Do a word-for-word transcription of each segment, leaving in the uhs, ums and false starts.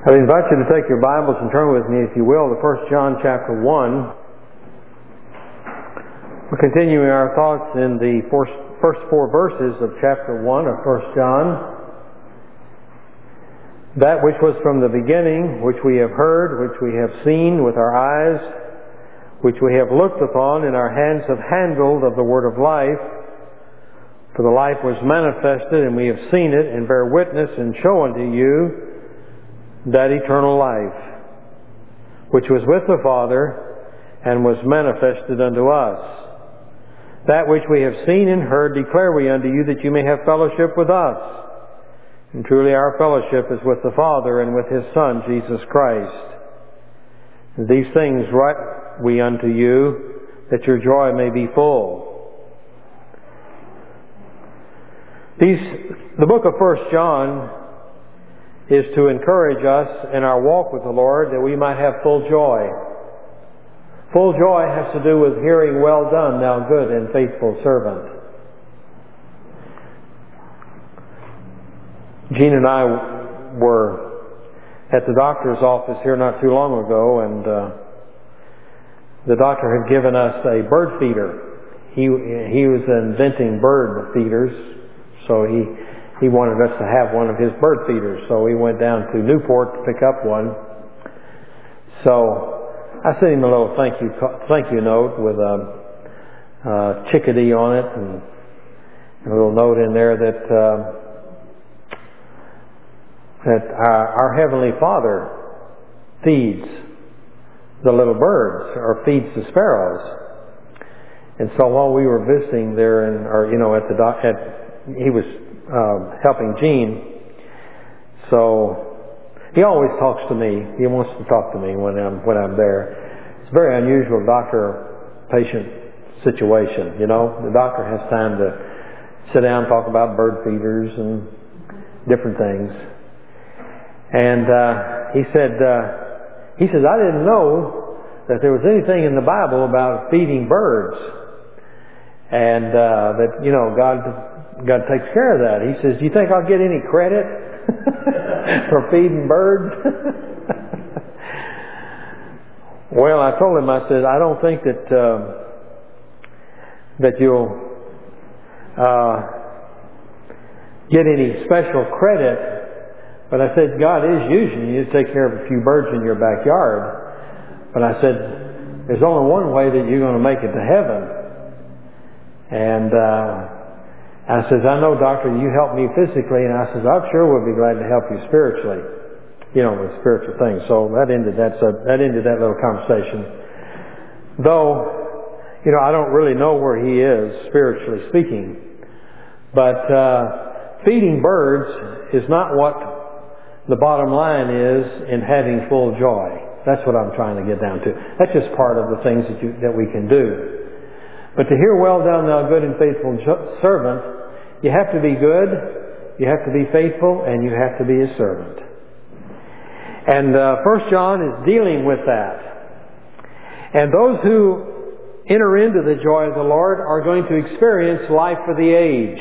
I invite you to take your Bibles and turn with me, if you will, to First John chapter one. We're continuing our thoughts in the first, first four verses of chapter one of First John. That which was from the beginning, which we have heard, which we have seen with our eyes, which we have looked upon, and our hands have handled of the word of life. For the life was manifested, and we have seen it, and bear witness, and show unto you that eternal life, which was with the Father, and was manifested unto us. That which we have seen and heard declare we unto you, that you may have fellowship with us. And truly our fellowship is with the Father and with His Son, Jesus Christ. And these things write we unto you, that your joy may be full. These, the book of First John is to encourage us in our walk with the Lord, that we might have full joy. Full joy has to do with hearing, "Well done, thou good and faithful servant." Jean and I were at the doctor's office here not too long ago, and uh, the doctor had given us a bird feeder. He he was inventing bird feeders, so he he wanted us to have one of his bird feeders. So we went down to Newport to pick up one. So I sent him a little thank you thank you note with a, a chickadee on it, and a little note in there that uh, that our, our Heavenly Father feeds the little birds, or feeds the sparrows. And so while we were visiting there, and or you know at the doc, at he was uh, helping Jean, so he always talks to me. He wants to talk to me when I'm when I'm there. It's a very unusual doctor-patient situation. You know, the doctor has time to sit down and talk about bird feeders and different things. And uh, he said, uh, he says, "I didn't know that there was anything in the Bible about feeding birds, and uh, that you know God God takes care of that." He says, "Do you think I'll get any credit for feeding birds?" Well, I told him, I said, "I don't think that uh, that you'll uh, get any special credit." But I said, "God is using you to take care of a few birds in your backyard." But I said, "There's only one way that you're going to make it to heaven." And uh, I says, "I know, doctor, you help me physically," and I says, "I'm sure we'll be glad to help you spiritually, you know, with spiritual things." So that ended that. So that ended that little conversation. Though, you know, I don't really know where he is spiritually speaking, but uh, feeding birds is not what the bottom line is in having full joy. That's what I'm trying to get down to. That's just part of the things that you, that we can do. But to hear, "Well done, thou good and faithful servant," you have to be good, you have to be faithful, and you have to be a servant. And uh, First John is dealing with that. And those who enter into the joy of the Lord are going to experience life for the age.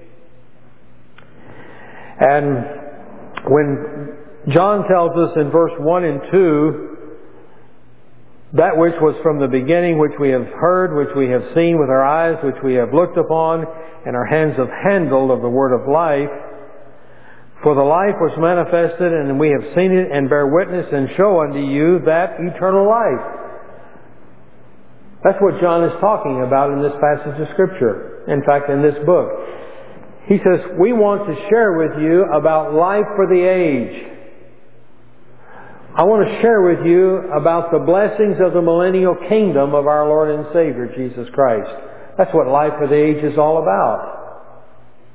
And when John tells us in verse one and two, "That which was from the beginning, which we have heard, which we have seen with our eyes, which we have looked upon, and our hands have handled of the word of life. For the life was manifested, and we have seen it, and bear witness, and show unto you that eternal life." That's what John is talking about in this passage of Scripture. In fact, in this book. He says, we want to share with you about life for the age. I want to share with you about the blessings of the millennial kingdom of our Lord and Savior, Jesus Christ. That's what life for the age is all about.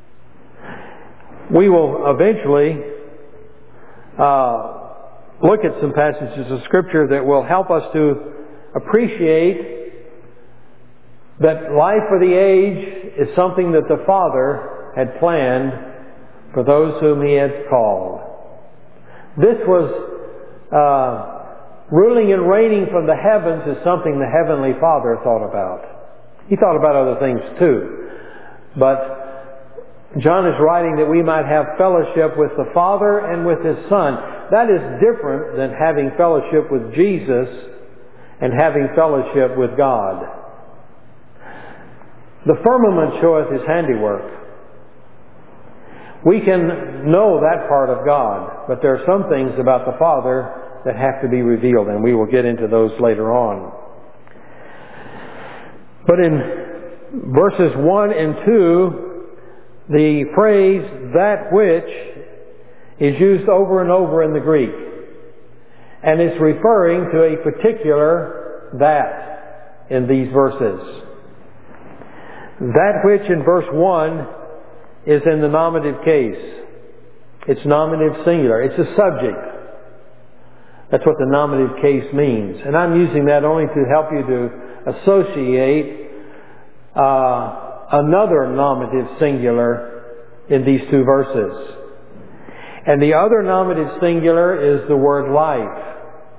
We will eventually uh, look at some passages of Scripture that will help us to appreciate that life for the age is something that the Father had planned for those whom He had called. This was uh, ruling and reigning from the heavens is something the Heavenly Father thought about. He thought about other things too. But John is writing that we might have fellowship with the Father and with His Son. that is different than having fellowship with Jesus and having fellowship with God. The firmament showeth His handiwork. We can know that part of God, but there are some things about the Father that have to be revealed, and we will get into those later on. But in verses one and two, the phrase "that which" is used over and over in the Greek. And it's referring to a particular "that" in these verses. That which in verse one is in the nominative case. It's nominative singular. It's a subject. That's what the nominative case means. And I'm using that only to help you to associate uh, another nominative singular in these two verses. And the other nominative singular is the word life.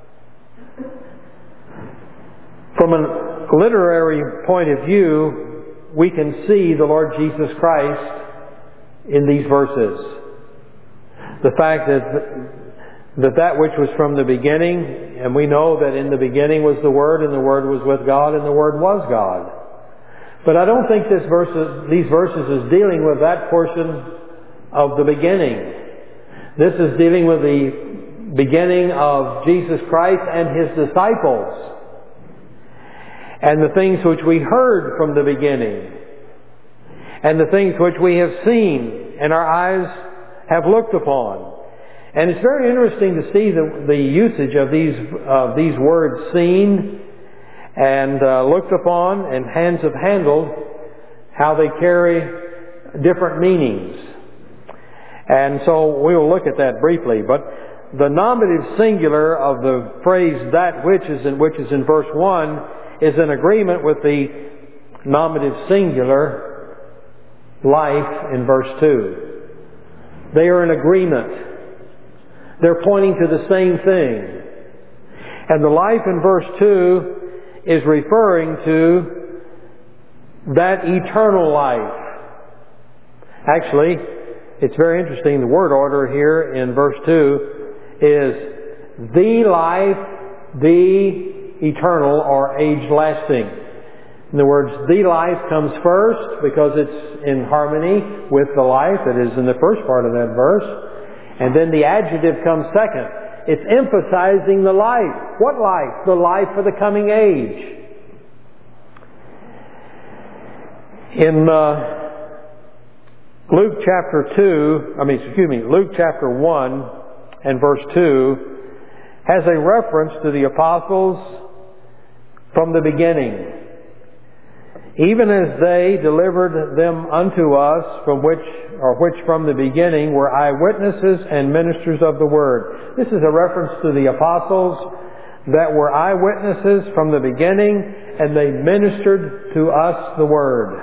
From a literary point of view, we can see the Lord Jesus Christ in these verses. The fact that that that which was from the beginning, and we know that in the beginning was the Word, and the Word was with God, and the Word was God. But I don't think this verses, these verses is dealing with that portion of the beginning. This is dealing with the beginning of Jesus Christ and His disciples, and the things which we heard from the beginning, and the things which we have seen and our eyes have looked upon. And it's very interesting to see the, the usage of these uh, these words "seen" and uh, "looked upon" and "hands have handled," how they carry different meanings. And so we will look at that briefly. But the nominative singular of the phrase "that which" is in, which is in verse one is in agreement with the nominative singular "life" in verse two. They are in agreement. They're pointing to the same thing. And the life in verse two is referring to that eternal life. Actually, it's very interesting. The word order here in verse two is the life, the eternal, or age-lasting. In other words, the life comes first because it's in harmony with the life that is in the first part of that verse. And then the adjective comes second. It's emphasizing the life. What life? The life for the coming age. In uh, Luke chapter two, I mean, excuse me, Luke chapter one and verse two has a reference to the apostles from the beginning. Even as they delivered them unto us, from which or which from the beginning were eyewitnesses and ministers of the Word. This is a reference to the apostles that were eyewitnesses from the beginning, and they ministered to us the Word.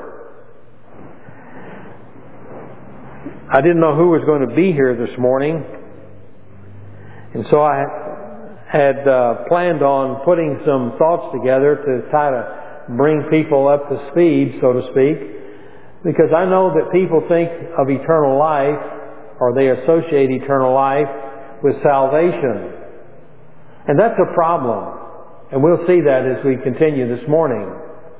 I didn't know who was going to be here this morning, and so I had uh, planned on putting some thoughts together to try to bring people up to speed, so to speak, because I know that people think of eternal life, or they associate eternal life with salvation. And that's a problem. And we'll see that as we continue this morning.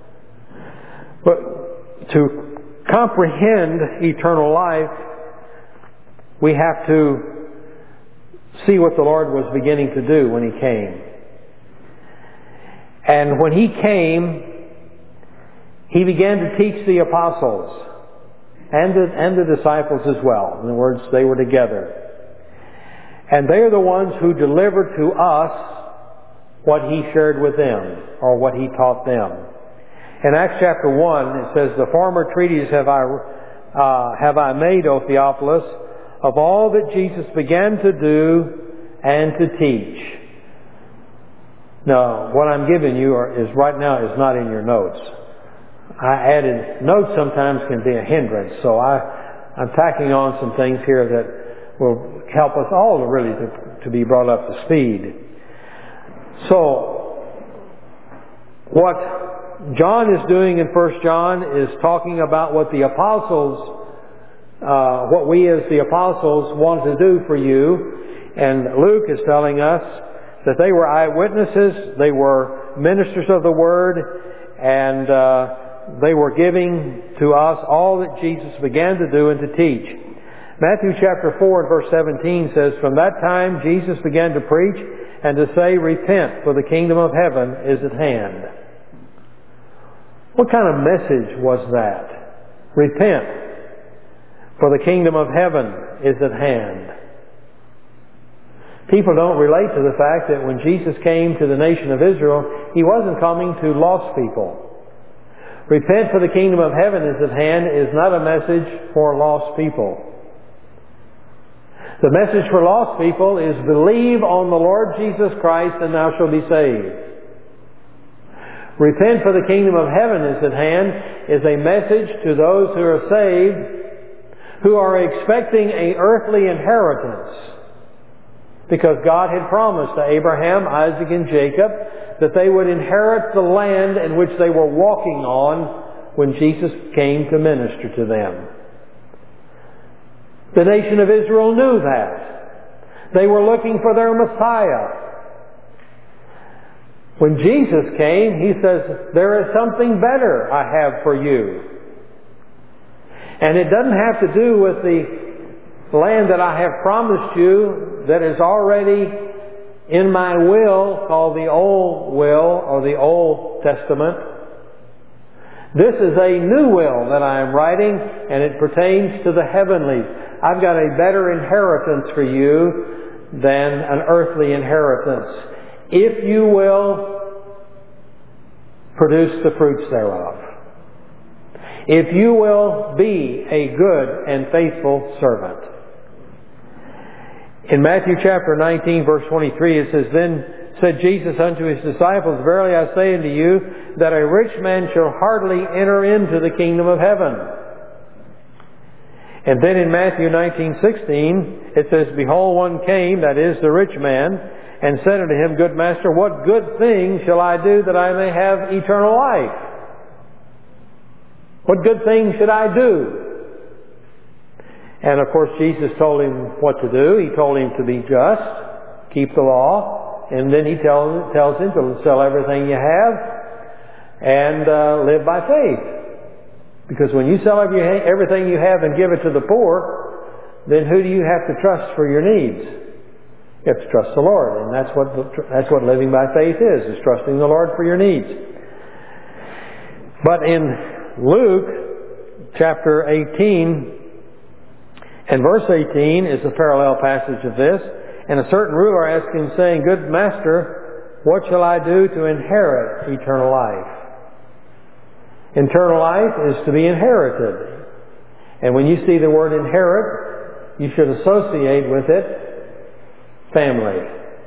But to comprehend eternal life, we have to see what the Lord was beginning to do when He came. And when He came, He began to teach the apostles and the, and the disciples as well. In other words, they were together. And they are the ones who delivered to us what He shared with them, or what He taught them. In Acts chapter one, it says, "The former treatise have I, uh, have I made, O Theophilus, of all that Jesus began to do and to teach." Now, what I'm giving you are, is right now is not in your notes. I added notes sometimes can be a hindrance, so I, I'm tacking on some things here that will help us all to really to, to be brought up to speed. So, what John is doing in First John is talking about what the apostles, uh, what we as the apostles want to do for you, And Luke is telling us that they were eyewitnesses, they were ministers of the Word, and uh, they were giving to us all that Jesus began to do and to teach. Matthew chapter four and verse seventeen says, "From that time Jesus began to preach and to say, 'Repent, for the kingdom of heaven is at hand.'" What kind of message was that? Repent, for the kingdom of heaven is at hand. People don't relate to the fact that when Jesus came to the nation of Israel, He wasn't coming to lost people. Repent, for the kingdom of heaven is at hand is not a message for lost people. The message for lost people is believe on the Lord Jesus Christ and thou shalt be saved. Repent, for the kingdom of heaven is at hand is a message to those who are saved, who are expecting an earthly inheritance. Because God had promised to Abraham, Isaac, and Jacob that they would inherit the land in which they were walking on when Jesus came to minister to them. The nation of Israel knew that. They were looking for their Messiah. When Jesus came, He says, "There is something better I have for you." And it doesn't have to do with the land that I have promised you that is already in my will, called the Old Will or the Old Testament. This is a new will that I am writing, and it pertains to the heavenlies. I've got a better inheritance for you than an earthly inheritance, if you will produce the fruits thereof. If you will be a good and faithful servant. In Matthew chapter nineteen, verse twenty-three, it says, "Then said Jesus unto His disciples, Verily I say unto you, that a rich man shall hardly enter into the kingdom of heaven." And then in Matthew nineteen sixteen, it says, "Behold, one came," that is, the rich man, "and said unto him, Good master, what good thing shall I do that I may have eternal life?" What good thing should I do? And of course Jesus told him what to do. He told him to be just, keep the law, and then He tells, tells him to sell everything you have and uh, live by faith. Because when you sell everything you have and give it to the poor, then who do you have to trust for your needs? You have to trust the Lord, and that's what that's what living by faith is, is trusting the Lord for your needs. But in Luke chapter eighteen and verse eighteen is a parallel passage of this. "And a certain ruler asked Him, saying, Good master, what shall I do to inherit eternal life?" Eternal life is to be inherited. And when you see the word inherit, you should associate with it family.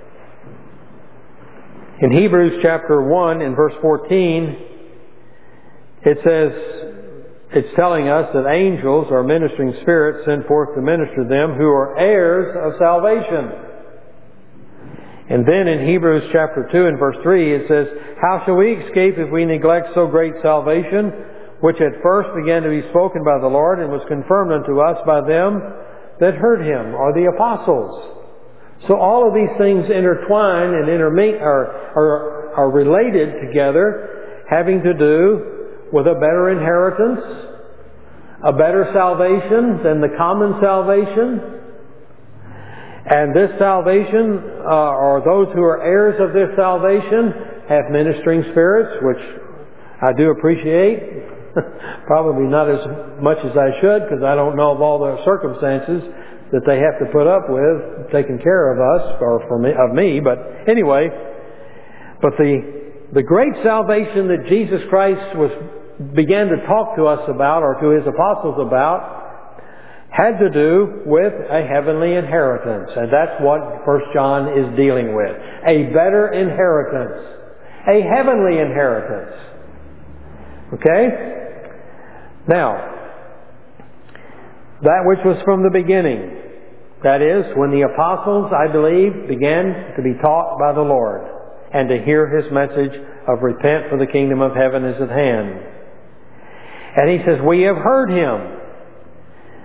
In Hebrews chapter one and verse fourteen, it says, it's telling us that angels or ministering spirits sent forth to minister them who are heirs of salvation. And then in Hebrews chapter two and verse three, it says, "How shall we escape if we neglect so great salvation, which at first began to be spoken by the Lord and was confirmed unto us by them that heard Him," or the apostles. So all of these things intertwine and intermeet, are, are, are related together, having to do with a better inheritance, a better salvation than the common salvation. And this salvation, uh, or those who are heirs of this salvation, have ministering spirits, which I do appreciate. Probably not as much as I should, because I don't know of all the circumstances that they have to put up with taking care of us, or for me, of me. But anyway, but the the great salvation that Jesus Christ was began to talk to us about, or to His apostles about, had to do with a heavenly inheritance. And that's what First John is dealing with. A better inheritance. A heavenly inheritance. Okay? Now, that which was from the beginning. That is, when the apostles, I believe, began to be taught by the Lord and to hear His message of repent, for the kingdom of heaven is at hand. And He says, we have heard Him.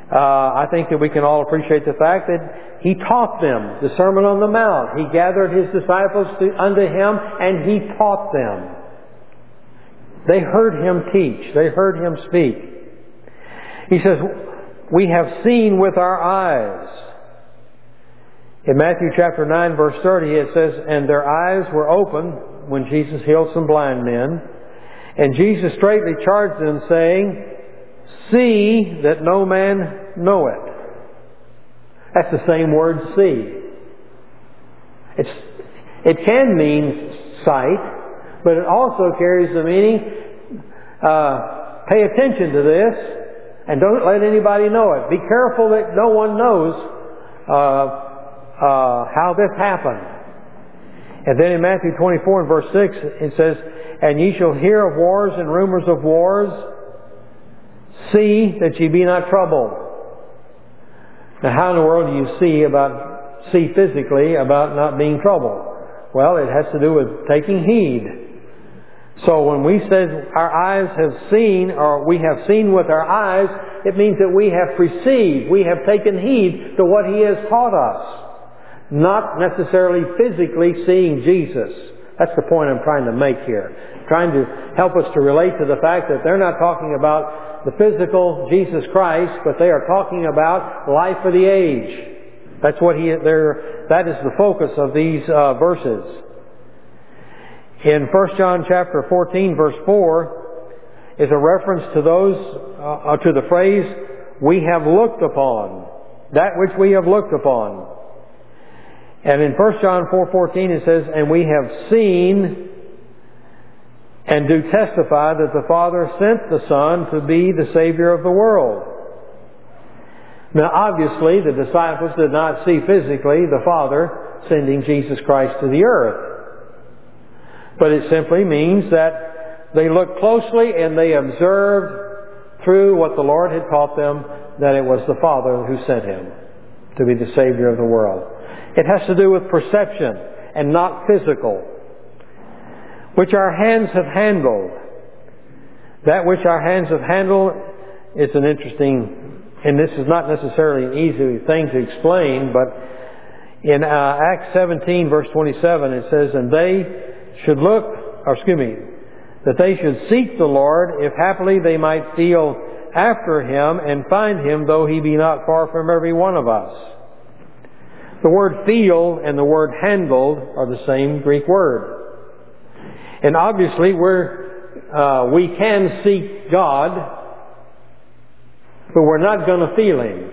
Uh, I think that we can all appreciate the fact that He taught them the Sermon on the Mount. He gathered His disciples to, unto Him, and He taught them. They heard Him teach. They heard Him speak. He says, we have seen with our eyes. In Matthew chapter nine, verse thirty, it says, and their eyes were opened when Jesus healed some blind men. And Jesus straightly charged them, saying, see that no man know it. That's the same word, see. It's, it can mean sight, but it also carries the meaning, uh, pay attention to this and don't let anybody know it. Be careful that no one knows uh, uh, how this happened. And then in Matthew twenty-four and verse six, it says, and ye shall hear of wars and rumors of wars. See that ye be not troubled. Now, how in the world do you see about see physically about not being troubled? Well, it has to do with taking heed. So when we say our eyes have seen, or we have seen with our eyes, it means that we have perceived, we have taken heed to what He has taught us. Not necessarily physically seeing Jesus. That's the point I'm trying to make here. Trying to help us to relate to the fact that they're not talking about the physical Jesus Christ, but they are talking about life of the age. That's what he. That is the focus of these uh, verses. In First John chapter fourteen, verse four, is a reference to those uh, to the phrase "we have looked upon," that which we have looked upon. And in First John four fourteen, it says, "And we have seen and do testify that the Father sent the Son to be the Savior of the world." Now, obviously, the disciples did not see physically the Father sending Jesus Christ to the earth. But it simply means that they looked closely and they observed through what the Lord had taught them that it was the Father who sent Him to be the Savior of the world. It has to do with perception and not physical. Which our hands have handled. That which our hands have handled is an interesting, and this is not necessarily an easy thing to explain, but in uh, Acts seventeen verse twenty-seven it says, and they should look, or excuse me, that they should seek the Lord, if happily they might feel after Him and find Him, though He be not far from every one of us. The word feel and the word handled are the same Greek word. And obviously we're, uh, we can seek God, but we're not going to feel Him.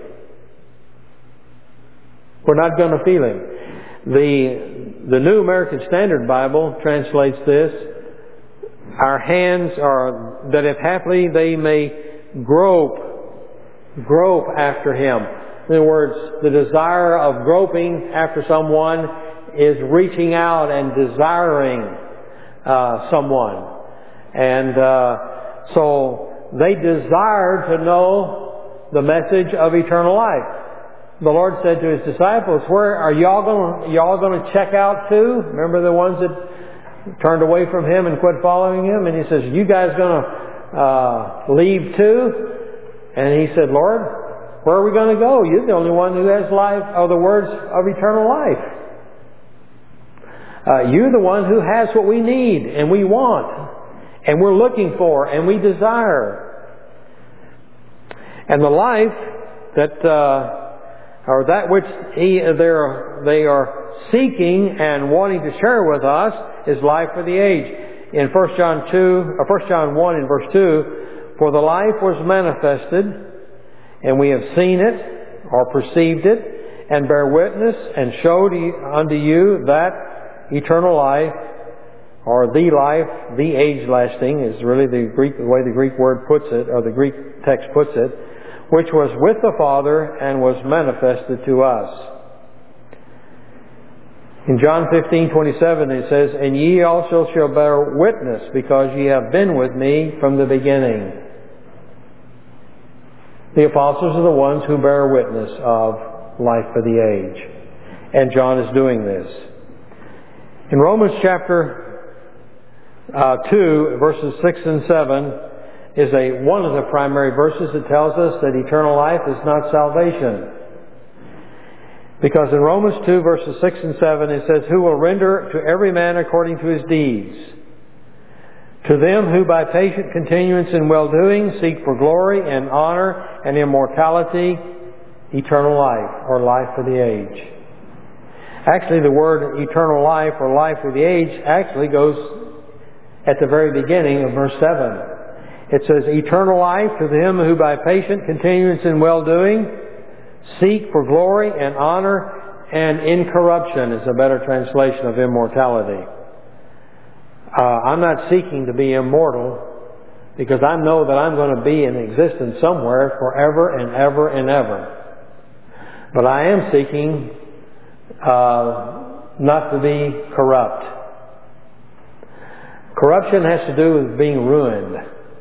We're not going to feel Him. The, the New American Standard Bible translates this, our hands are, that if haply they may grope, grope after Him. In other words, the desire of groping after someone is reaching out and desiring uh, someone. And uh, so they desired to know the message of eternal life. The Lord said to His disciples, "Where are y'all going? Y'all going to check out too?" Remember the ones that turned away from Him and quit following Him? And He says, "You guys going to uh, leave too?" And He said, "Lord, where are we going to go? You're the only one who has life, or the words of eternal life. Uh, you're the one who has what we need and we want, and we're looking for, and we desire." And the life that, uh, or that which he, they're, they are seeking and wanting to share with us, is life for the age. In First John two, or First John one in verse two, "For the life was manifested, and we have seen it, or perceived it, and bear witness, and showed unto you that eternal life," or the life, the age-lasting, is really the Greek, the way the Greek word puts it, or the Greek text puts it, "which was with the Father, and was manifested to us." In John fifteen twenty-seven it says, "And ye also shall bear witness, because ye have been with me from the beginning." The apostles are the ones who bear witness of life for the age. And John is doing this. In Romans chapter uh, two, verses six and seven, is a one of the primary verses that tells us that eternal life is not salvation. Because in Romans two, verses six and seven, it says, "Who will render to every man according to his deeds. To them who by patient continuance in well-doing seek for glory and honor and immortality, eternal life," or life for the age. Actually, the word eternal life or life for the age actually goes at the very beginning of verse seven. It says, "Eternal life to them who by patient continuance in well-doing seek for glory and honor and incorruption," is a better translation of immortality. Uh, I'm not seeking to be immortal because I know that I'm going to be in existence somewhere forever and ever and ever. But I am seeking uh, not to be corrupt. Corruption has to do with being ruined,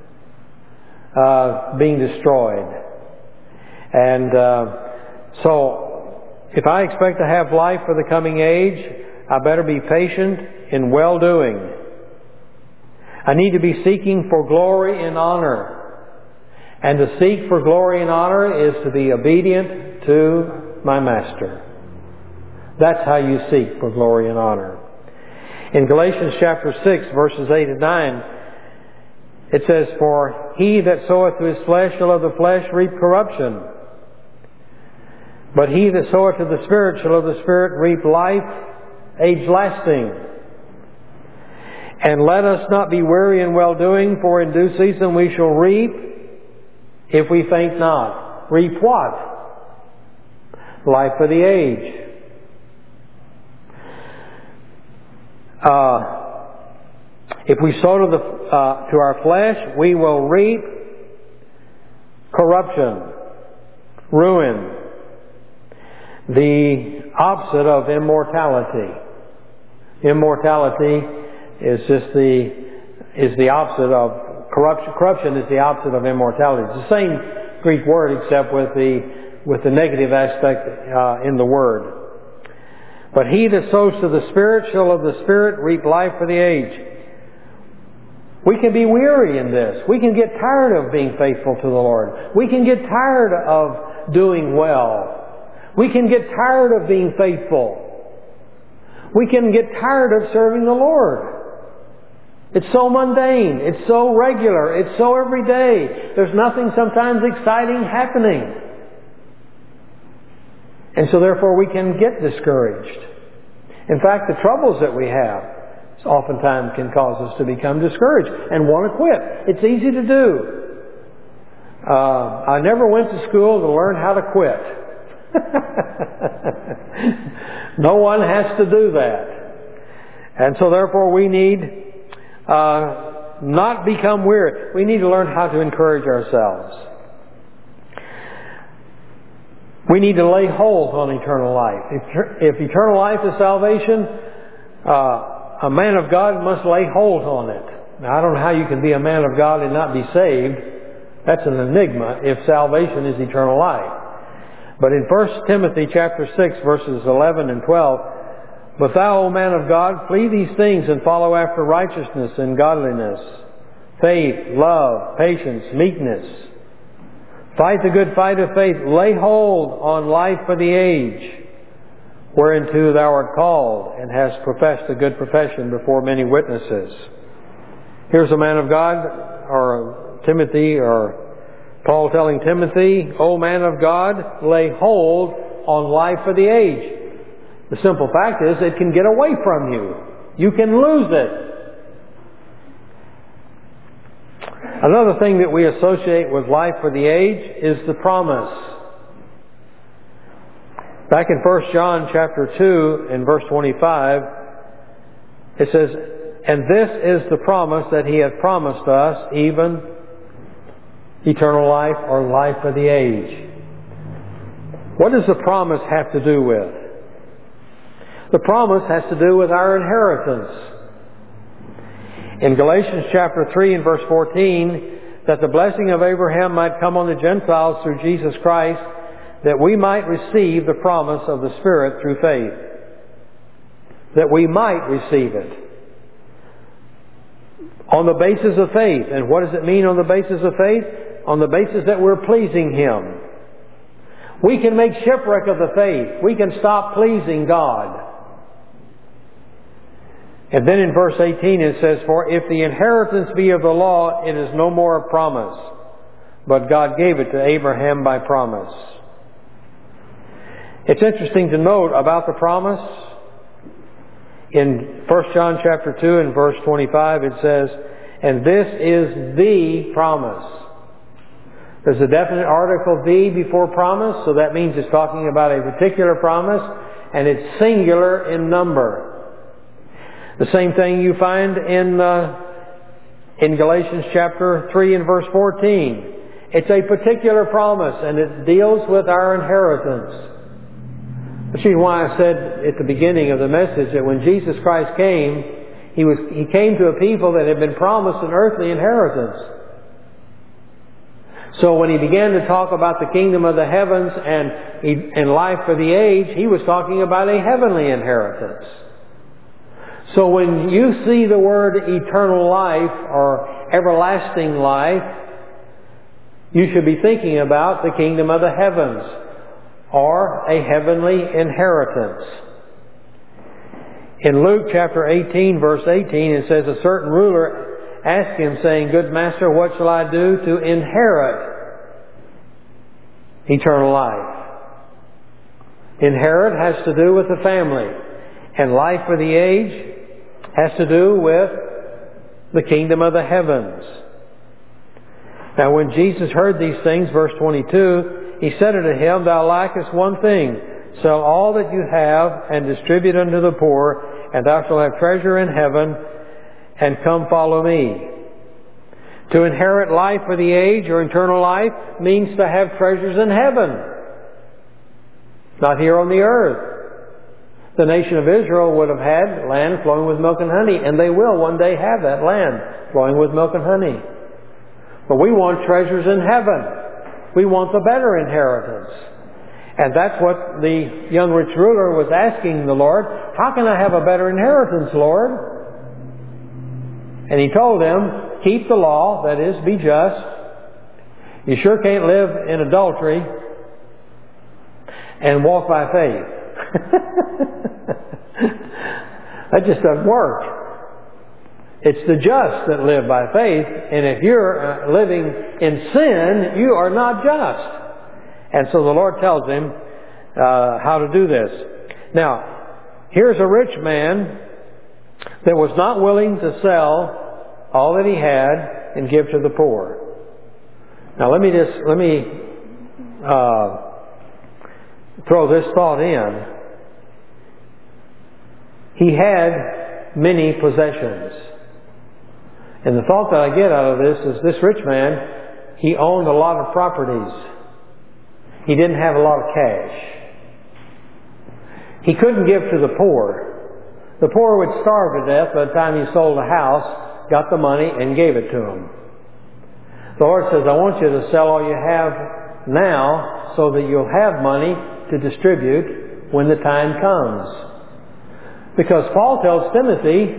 uh, being destroyed. And uh, so, if I expect to have life for the coming age, I better be patient in well-doing. I need to be seeking for glory and honor. And to seek for glory and honor is to be obedient to my Master. That's how you seek for glory and honor. In Galatians chapter six, verses eight and nine, it says, "For he that soweth to his flesh shall of the flesh reap corruption. But he that soweth to the Spirit shall of the Spirit reap life, age-lasting. And let us not be weary in well-doing, for in due season we shall reap, if we faint not." Reap what? Life for the age. Uh, if we sow to, the, uh, to our flesh, we will reap corruption, ruin, the opposite of immortality. Immortality is just the is the opposite of corruption. Corruption is the opposite of immortality. It's the same Greek word, except with the with the negative aspect uh, in the word. "But he that sows to the Spirit shall of the Spirit reap life for the age." We can be weary in this. We can get tired of being faithful to the Lord. We can get tired of doing well. We can get tired of being faithful. We can get tired of serving the Lord. It's so mundane. It's so regular. It's so everyday. There's nothing sometimes exciting happening. And so therefore we can get discouraged. In fact, the troubles that we have oftentimes can cause us to become discouraged and want to quit. It's easy to do. Uh, I never went to school to learn how to quit. No one has to do that. And so therefore we need uh, not become weary. We need to learn how to encourage ourselves. We need to lay hold on eternal life. If, if eternal life is salvation, uh, a man of God must lay hold on it. Now, I don't know how you can be a man of God and not be saved. That's an enigma if salvation is eternal life. But in First Timothy chapter six, verses eleven and twelve, "But thou, O man of God, flee these things and follow after righteousness and godliness, faith, love, patience, meekness. Fight the good fight of faith. Lay hold on life for the age, whereunto thou art called, and hast professed a good profession before many witnesses." Here's a man of God, or Timothy, or Paul telling Timothy, "O man of God, lay hold on life for the age." The simple fact is, it can get away from you. You can lose it. Another thing that we associate with life for the age is the promise. Back in First John chapter two and verse twenty-five, it says, "And this is the promise that he hath promised us, even eternal life," or life for the age. What does the promise have to do with? The promise has to do with our inheritance. In Galatians chapter three and verse fourteen, "That the blessing of Abraham might come on the Gentiles through Jesus Christ, that we might receive the promise of the Spirit through faith." That we might receive it. on the basis of faith. And what does it mean on the basis of faith? On the basis that we're pleasing Him. We can make shipwreck of the faith. We can stop pleasing God. And then in verse eighteen it says, "For if the inheritance be of the law, it is no more a promise, but God gave it to Abraham by promise." It's interesting to note about the promise. In First John chapter two and verse twenty-five it says, "And this is the promise." There's a definite article "the" before promise, so that means it's talking about a particular promise, and it's singular in number. The same thing you find in uh, in Galatians chapter three and verse fourteen. It's a particular promise, and it deals with our inheritance. Which is why I said at the beginning of the message that when Jesus Christ came, He was He came to a people that had been promised an earthly inheritance. So when He began to talk about the kingdom of the heavens and, and life for the age, He was talking about a heavenly inheritance. So when you see the word eternal life or everlasting life, you should be thinking about the kingdom of the heavens or a heavenly inheritance. In Luke chapter eighteen, verse eighteen, it says, "A certain ruler asked Him, saying, Good Master, what shall I do to inherit eternal life?" Inherit has to do with the family. And life for the age has to do with the kingdom of the heavens. Now when Jesus heard these things, verse twenty-two, He said unto him, "Thou lackest one thing. Sell all that you have and distribute unto the poor, and thou shalt have treasure in heaven, and come follow me." To inherit life for the age or eternal life means to have treasures in heaven, not here on the earth. The nation of Israel would have had land flowing with milk and honey, and they will one day have that land flowing with milk and honey. But we want treasures in heaven. We want the better inheritance. And that's what the young rich ruler was asking the Lord. How can I have a better inheritance, Lord? And He told him, keep the law, that is, be just. You sure can't live in adultery and walk by faith. That just doesn't work. It's the just that live by faith, and if you're uh, living in sin, you are not just. And so the Lord tells him uh, how to do this. Now, here's a rich man that was not willing to sell all that he had and give to the poor. Now let me just let me uh, throw this thought in. He had many possessions. And the thought that I get out of this is this rich man, he owned a lot of properties. He didn't have a lot of cash. He couldn't give to the poor. The poor would starve to death by the time he sold a house, got the money, and gave it to them. The Lord says, I want you to sell all you have now so that you'll have money to distribute when the time comes. Because Paul tells Timothy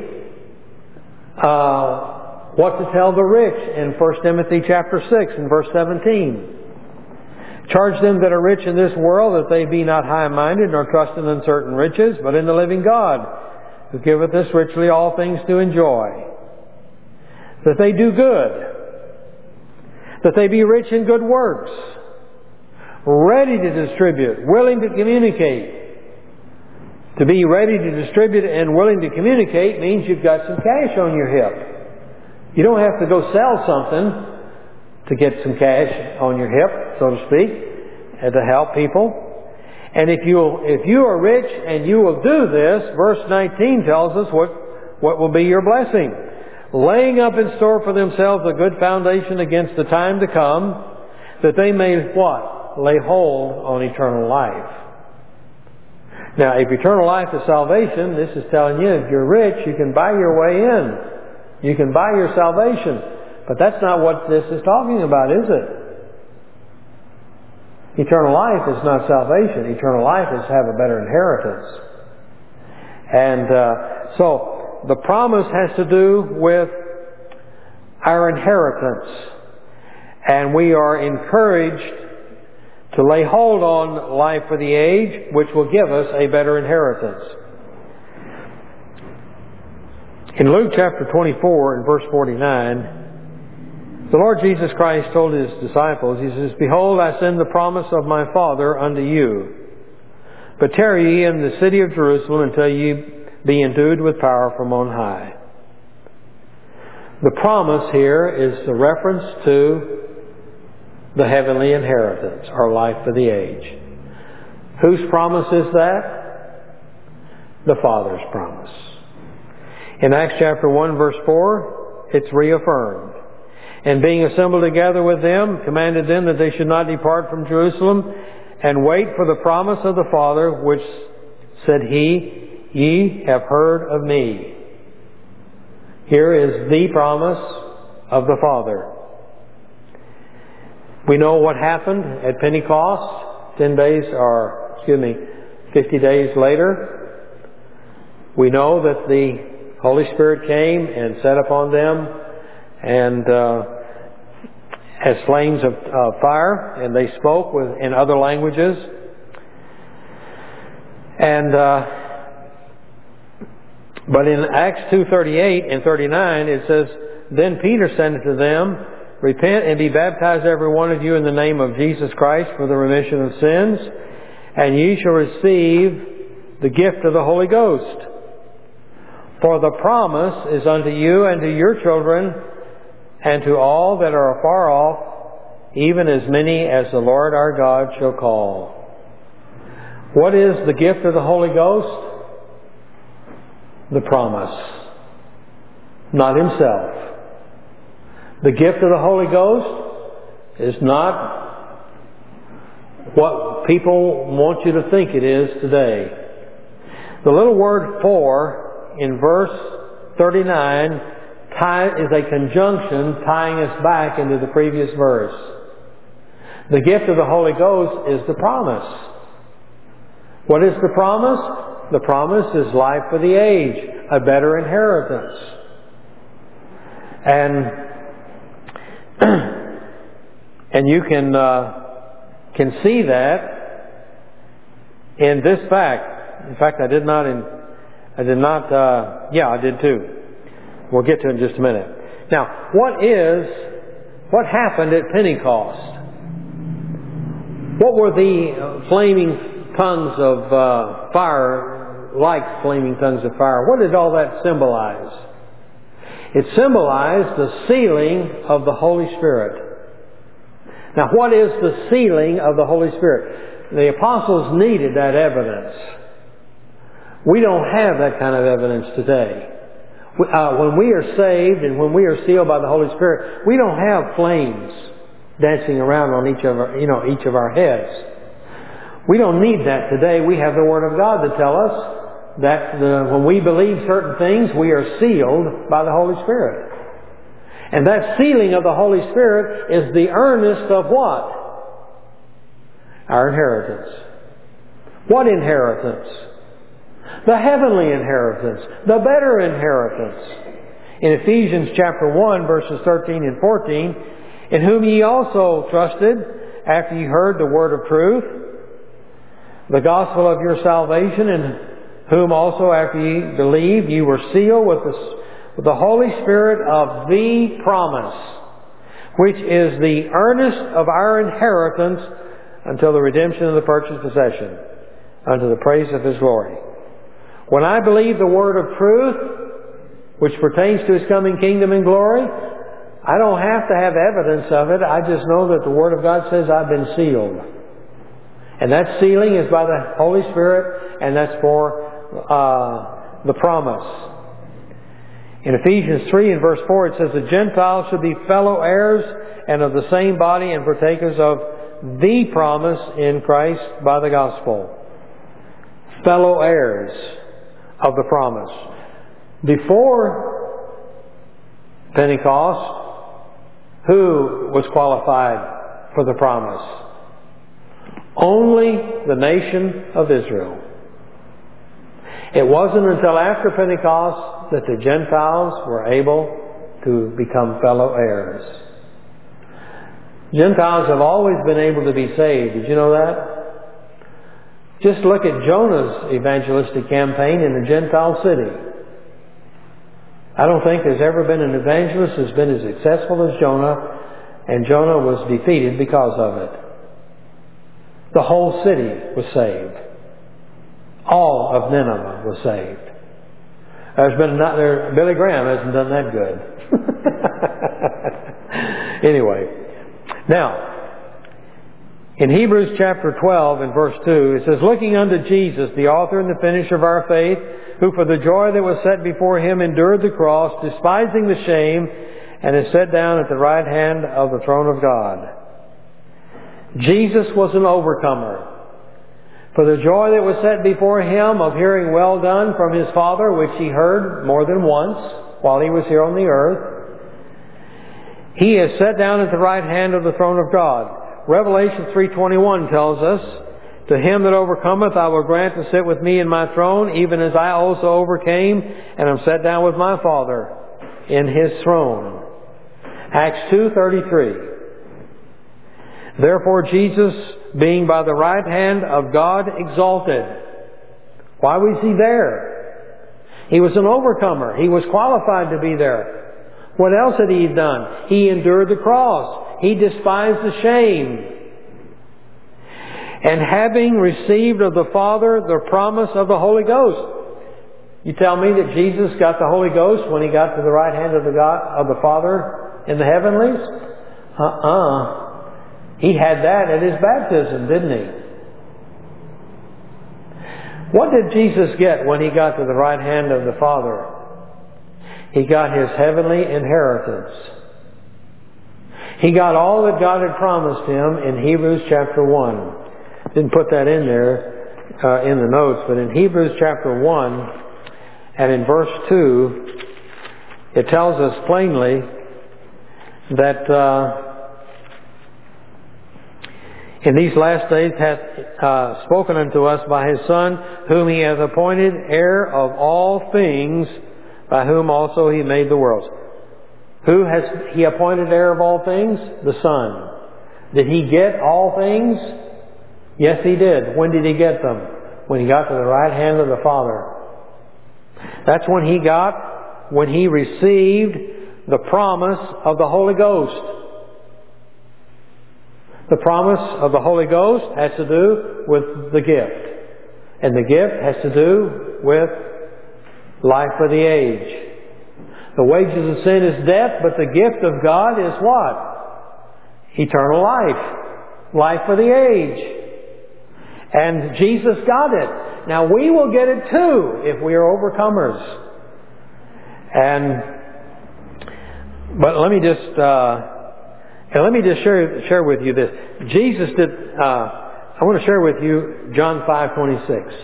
uh, what to tell the rich in First Timothy chapter six and verse seventeen. Charge them that are rich in this world that they be not high-minded nor trust in uncertain riches, but in the living God, who giveth us richly all things to enjoy. That they do good. That they be rich in good works. Ready to distribute. Willing to communicate. To be ready to distribute and willing to communicate means you've got some cash on your hip. You don't have to go sell something to get some cash on your hip, so to speak, and to help people. And if you if you are rich and you will do this, verse nineteen tells us what, what will be your blessing. Laying up in store for themselves a good foundation against the time to come, that they may what? Lay hold on eternal life. Now, if eternal life is salvation, this is telling you if you're rich, you can buy your way in. You can buy your salvation. But that's not what this is talking about, is it? Eternal life is not salvation. Eternal life is to have a better inheritance. And uh, so, the promise has to do with our inheritance. And we are encouraged to lay hold on life for the age, which will give us a better inheritance. In Luke chapter twenty-four and verse forty-nine, the Lord Jesus Christ told His disciples, He says, "Behold, I send the promise of my Father unto you. But tarry ye in the city of Jerusalem until ye be endued with power from on high." The promise here is the reference to the heavenly inheritance, or life for the age. Whose promise is that? The Father's promise. In Acts chapter one verse four, it's reaffirmed. "And being assembled together with them, commanded them that they should not depart from Jerusalem, and wait for the promise of the Father, which said He, Ye have heard of me." Here is the promise of the Father. We know what happened at Pentecost, ten days, or, excuse me, fifty days later. We know that the Holy Spirit came and sat upon them, and uh, as flames of uh, fire, and they spoke with in other languages. And uh, but in Acts two thirty-eight and thirty-nine, it says, "Then Peter said unto them, Repent and be baptized every one of you in the name of Jesus Christ for the remission of sins, and ye shall receive the gift of the Holy Ghost. For the promise is unto you and to your children, and to all that are afar off, even as many as the Lord our God shall call." What is the gift of the Holy Ghost? The promise, not Himself. The gift of the Holy Ghost is not what people want you to think it is today. The little word "for" in verse thirty-nine tie, is a conjunction tying us back into the previous verse. The gift of the Holy Ghost is the promise. What is the promise? The promise is life for the age, a better inheritance. And and you can uh, can see that in this fact. In fact, I did not. In, I did not. Uh, yeah, I did too. We'll get to it in just a minute. Now, what is what happened at Pentecost? What were the uh, flaming tongues of uh, fire, like flaming tongues of fire? What did all that symbolize? It symbolized the sealing of the Holy Spirit. Now, what is the sealing of the Holy Spirit? The apostles needed that evidence. We don't have that kind of evidence today. Uh, when we are saved and when we are sealed by the Holy Spirit, we don't have flames dancing around on each of our, you know, each of our heads. We don't need that today. We have the Word of God to tell us that the, when we believe certain things, we are sealed by the Holy Spirit. And that sealing of the Holy Spirit is the earnest of what? Our inheritance. What inheritance? The heavenly inheritance. The better inheritance. In Ephesians chapter one, verses thirteen and fourteen, "In whom ye also trusted, after ye heard the word of truth, the gospel of your salvation, in whom also after ye believed, ye were sealed with the, with the Holy Spirit of the promise, which is the earnest of our inheritance until the redemption of the purchased possession, unto the praise of His glory." When I believe the word of truth, which pertains to His coming kingdom and glory, I don't have to have evidence of it. I just know that the Word of God says I've been sealed. And that sealing is by the Holy Spirit, and that's for uh, the promise. In Ephesians three and verse four, it says, "The Gentiles should be fellow heirs and of the same body and partakers of the promise in Christ by the gospel." Fellow heirs of the promise. Before Pentecost, who was qualified for the promise? Only the nation of Israel. It wasn't until after Pentecost that the Gentiles were able to become fellow heirs. Gentiles have always been able to be saved. Did you know that? Just look at Jonah's evangelistic campaign in a Gentile city. I don't think there's ever been an evangelist who's been as successful as Jonah, and Jonah was defeated because of it. The whole city was saved. All of Nineveh was saved. There's been not there. Billy Graham hasn't done that good. Anyway, now in Hebrews chapter twelve and verse two, it says, "Looking unto Jesus, the author and the finisher of our faith, who for the joy that was set before him endured the cross, despising the shame, and is set down at the right hand of the throne of God." Jesus was an overcomer. For the joy that was set before him of hearing well done from his Father, which he heard more than once while he was here on the earth, he is set down at the right hand of the throne of God. Revelation three twenty-one tells us, "To him that overcometh I will grant to sit with me in my throne, even as I also overcame, and am set down with my Father in his throne." Acts two thirty-three. "Therefore Jesus, being by the right hand of God exalted." Why was he there? He was an overcomer. He was qualified to be there. What else had he done? He endured the cross. He despised the shame. "And having received of the Father the promise of the Holy Ghost." You tell me that Jesus got the Holy Ghost when he got to the right hand of the God of the Father in the heavenlies? Uh-uh. He had that at his baptism, didn't he? What did Jesus get when he got to the right hand of the Father? He got his heavenly inheritance. He got all that God had promised him in Hebrews chapter one. Didn't put that in there uh, in the notes, but in Hebrews chapter one and in verse two, it tells us plainly that uh, in these last days hath uh, spoken unto us by his Son, whom he hath appointed heir of all things, by whom also he made the worlds. Who has he appointed heir of all things? The Son. Did he get all things? Yes, he did. When did he get them? When he got to the right hand of the Father. That's when he got, when he received the promise of the Holy Ghost. The promise of the Holy Ghost has to do with the gift. And the gift has to do with life for the age. The wages of sin is death, but the gift of God is what? Eternal life. Life for the age. And Jesus got it. Now we will get it too if we are overcomers. And, but let me just, uh, and let me just share, share with you this. Jesus did, uh, I want to share with you John five twenty-six.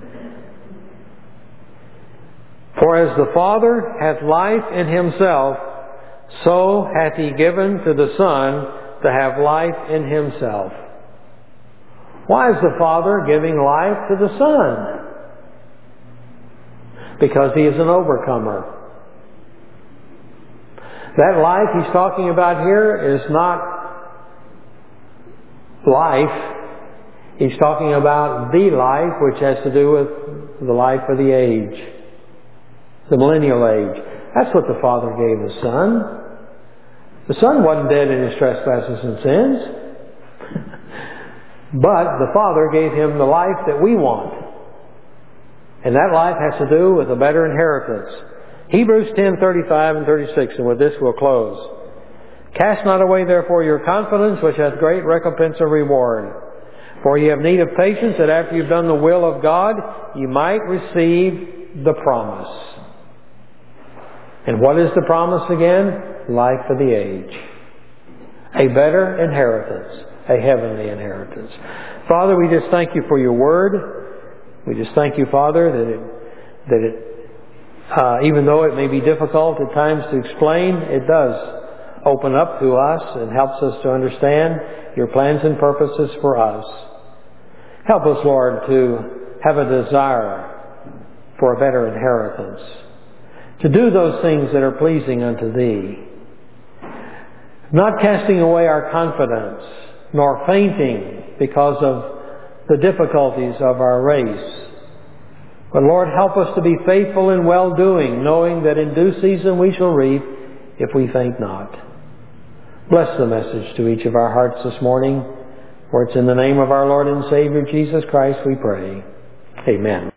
"For as the Father hath life in himself, so hath he given to the Son to have life in himself." Why is the Father giving life to the Son? Because he is an overcomer. That life he's talking about here is not life. He's talking about the life which has to do with the life of the age. The millennial age. That's what the Father gave the Son. The Son wasn't dead in his trespasses and sins. But the Father gave him the life that we want. And that life has to do with a better inheritance. Hebrews ten thirty-five and thirty-six, and with this we'll close. "Cast not away therefore your confidence, which hath great recompense of reward. For ye have need of patience, that after you've done the will of God, ye might receive the promise." And what is the promise again? Life for the age. A better inheritance. A heavenly inheritance. Father, we just thank you for your word. We just thank you, Father, that it, that it uh, even though it may be difficult at times to explain, it does open up to us and helps us to understand your plans and purposes for us. Help us, Lord, to have a desire for a better inheritance. to do those things that are pleasing unto Thee. Not casting away our confidence, nor fainting because of the difficulties of our race. But Lord, help us to be faithful in well-doing, knowing that in due season we shall reap if we faint not. Bless the message to each of our hearts this morning, for it's in the name of our Lord and Savior Jesus Christ we pray. Amen.